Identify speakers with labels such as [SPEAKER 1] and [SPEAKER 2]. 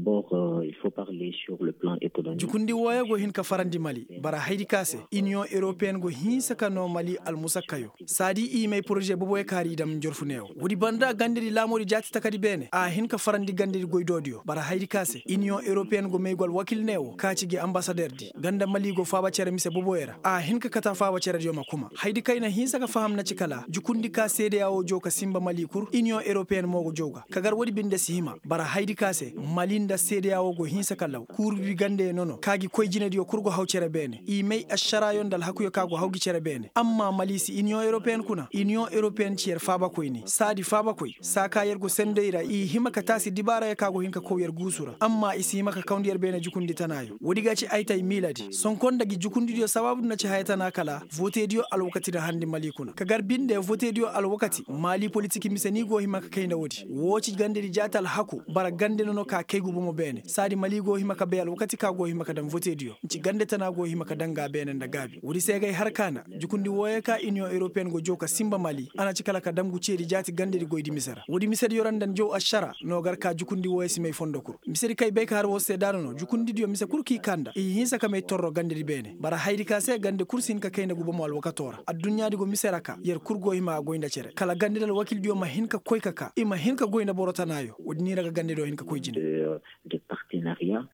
[SPEAKER 1] d'abord, il faut parler sur le plan économique.
[SPEAKER 2] Jukundi waya go hin ka farandi Mali bara haidi kase Union Européenne go hin saka no Mali almusakayo sadi mai projet bobo e kari dam jorfunewo wudi banda gandiri lamori jati takadi bene a hin ka farandi gandiri goydodio bara haidi kase Union Européenne go meygol wakil newo kacigi ambassadeur di ganda Mali go faba cere mise bobo era a hin ka kata faba cere dio makuma haidi kayna hin saka faham na cikala jukundi ka CEDEAO joka simba Mali kur Union Européenne mogo joga kagar wodi binde sihima bara haidi kase Malinda CEDEAO go hin saka law kurbi gande nono kagi koyjine dio kurgo hawcere bene mai ashara yondal hakuyo kago hawgi cere bene amma malisi Union Européenne kuna Union Européenne cier faba koyni sadi faba koy saka yergo sendeira hima katasi dibara ya kago hinka ko yer gusura amma isi hima ka kaundiyer bene jukundi tanayo wodi gaci aytay miladi son konda gi jukundi dio sababu na ci haytana kala vote dio alwakati da handi Mali kuna kagar binde vote dio alwakati Mali politique miseni go hima ka kayna wodi woci gande di jatal haku bara gande nono ka kaygu bomo bene sadi Mali go hima ka be alwakati ka go hima ka dan vote dio ci gande tana go hima ka danga bene da gabi wodi segay harkana jukundi woye ka Union Européenne go joka simba Mali ana ci kala ka damgu cedi jati gande di goydi misara wodi misari yorandan jow ashara no gar ka jukundi woye simay fondokur misari kay be ka har wo sedano no jukundi dio misa kurki kanda hinsa ka may torro gande di bene bara haydi ka se gande kursin ka kayna go bomo alwakatora addunya di go misara ka yer kurgo hima goynda cere kala gande dal wakil dio ma hinka koy kaka ima hinka goynda borotanayo wodi ni raga gande do hinka koyjine
[SPEAKER 1] de partenariat